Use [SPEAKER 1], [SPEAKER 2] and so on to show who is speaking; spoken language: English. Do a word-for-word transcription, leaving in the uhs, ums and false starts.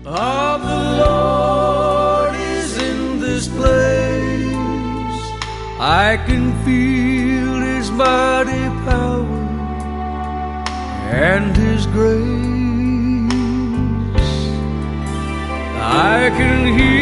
[SPEAKER 1] of the Lord is in this place. I can feel His mighty power and His grace. I can hear